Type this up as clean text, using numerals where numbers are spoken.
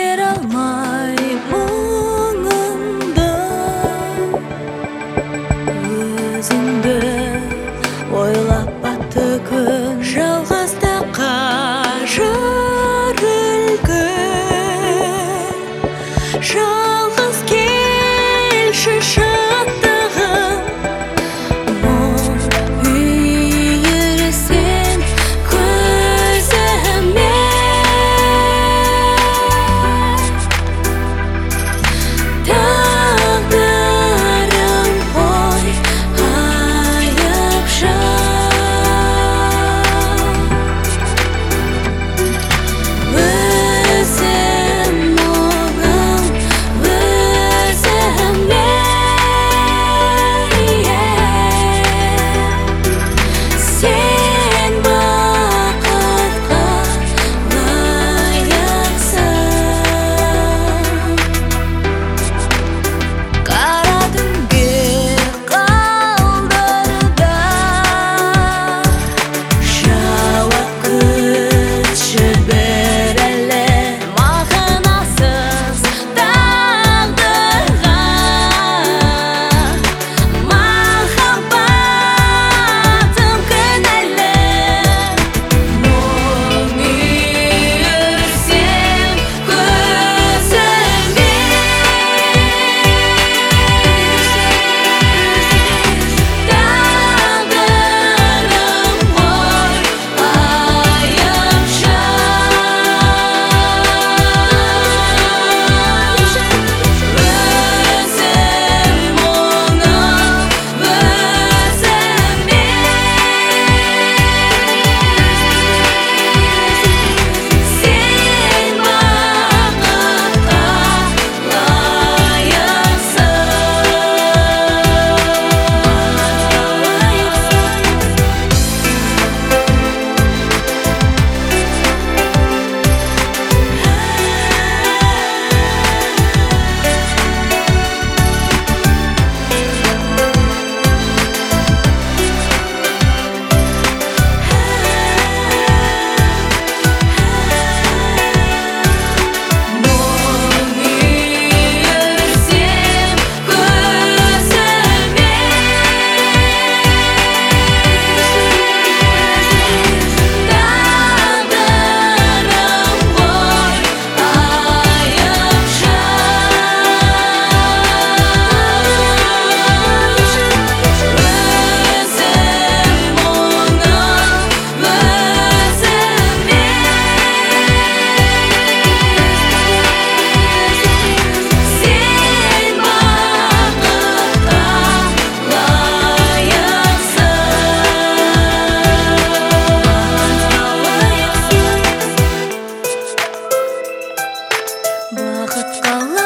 бере алмай мұңымды, өзіңді ойлап батты күн, жалғыздыққа жарылды. Жалғыз келші шаттығым, мұң үйірсең көзіме. Тағдырым ғой айып өзім мұңым өзіме. Сен бақытқа лайықсың. Қара түнге қалдырда жауап күтші бір әлі, мағынасыз тағдырға. Махаббатым кінәлі, мұң үйірсең көзіме. Тағдырым ғой айып өзім мұңым өзіме. Сен бақытқа бақытқа